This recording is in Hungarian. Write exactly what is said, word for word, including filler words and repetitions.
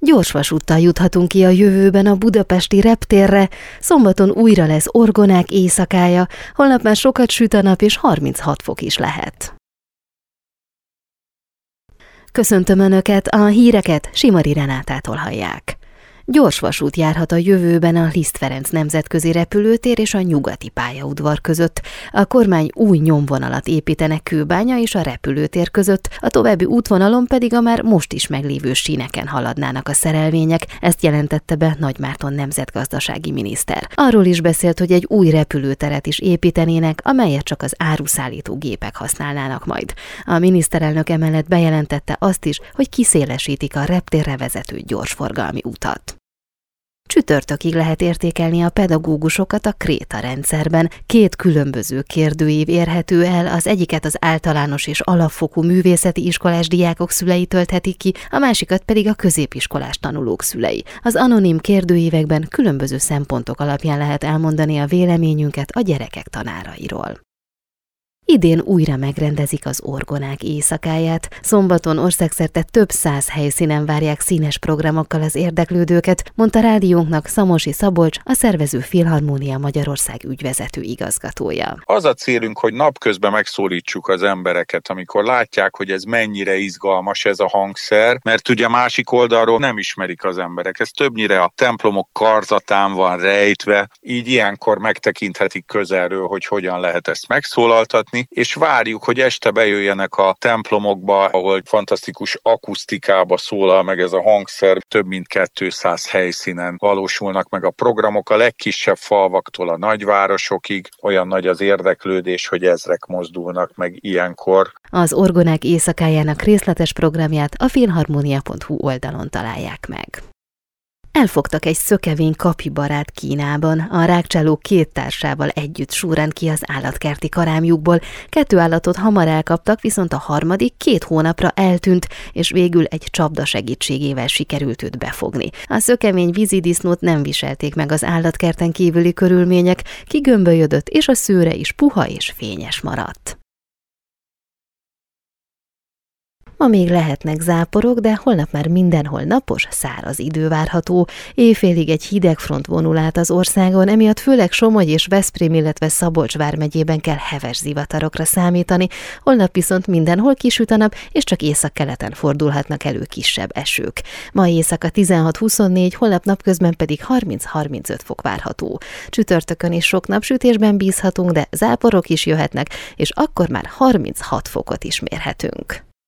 Gyorsvasúttal juthatunk ki a jövőben a budapesti reptérre, szombaton újra lesz orgonák éjszakája, holnap már sokat süt a nap és harminchat fok is lehet. Köszöntöm Önöket, a híreket Simari Renátától hallják. Gyorsvasút járhat a jövőben a Liszt Ferenc nemzetközi repülőtér és a nyugati pályaudvar között. A kormány új nyomvonalat építenek Kőbánya és a repülőtér között, a további útvonalon pedig a már most is meglévő síneken haladnának a szerelvények, ezt jelentette be Nagy Márton nemzetgazdasági miniszter. Arról is beszélt, hogy egy új repülőteret is építenének, amelyet csak az áruszállító gépek használnának majd. A miniszterelnök emellett bejelentette azt is, hogy kiszélesítik a reptérre vezető gyorsforgalmi utat. Csütörtökig lehet értékelni a pedagógusokat a Kréta rendszerben. Két különböző kérdőív érhető el, az egyiket az általános és alapfokú művészeti iskolás diákok szülei tölthetik ki, a másikat pedig a középiskolás tanulók szülei. Az anonim kérdőívekben különböző szempontok alapján lehet elmondani a véleményünket a gyerekek tanárairól. Idén újra megrendezik az orgonák éjszakáját. Szombaton országszerte több száz helyszínen várják színes programokkal az érdeklődőket, mondta rádiónknak Szamosi Szabolcs, a szervező Filharmónia Magyarország ügyvezető igazgatója. Az a célunk, hogy napközben megszólítsuk az embereket, amikor látják, hogy ez mennyire izgalmas ez a hangszer, mert ugye a másik oldalról nem ismerik az emberek. Ez többnyire a templomok karzatán van rejtve, így ilyenkor megtekinthetik közelről, hogy hogyan lehet ezt megszólaltatni, és várjuk, hogy este bejöjjenek a templomokba, ahol fantasztikus akusztikába szólal meg ez a hangszer. Több mint kétszáz helyszínen valósulnak meg a programok, a legkisebb falvaktól a nagyvárosokig. Olyan nagy az érdeklődés, hogy ezrek mozdulnak meg ilyenkor. Az orgonák éjszakájának részletes programját a filharmonia pont hu oldalon találják meg. Elfogtak egy szökevény kapibarát Kínában. A rágcsálók két társával együtt súrant ki az állatkerti karámjukból. Kettő állatot hamar elkaptak, viszont a harmadik két hónapra eltűnt, és végül egy csapda segítségével sikerült őt befogni. A szökevény vízidisznót nem viselték meg az állatkerten kívüli körülmények, kigömbölyödött, és a szőre is puha és fényes maradt. Ma még lehetnek záporok, de holnap már mindenhol napos, száraz idő várható. Éjfélig egy hideg front vonul át az országon, emiatt főleg Somogy és Veszprém, illetve Szabolcs vármegyében kell heves zivatarokra számítani. Holnap viszont mindenhol kisüt a nap, és csak északkeleten fordulhatnak elő kisebb esők. Ma éjszaka tizenhat-huszonnégy, holnap napközben pedig harminc-harmincöt fok várható. Csütörtökön is sok napsütésben bízhatunk, de záporok is jöhetnek, és akkor már harminchat fokot is mérhetünk.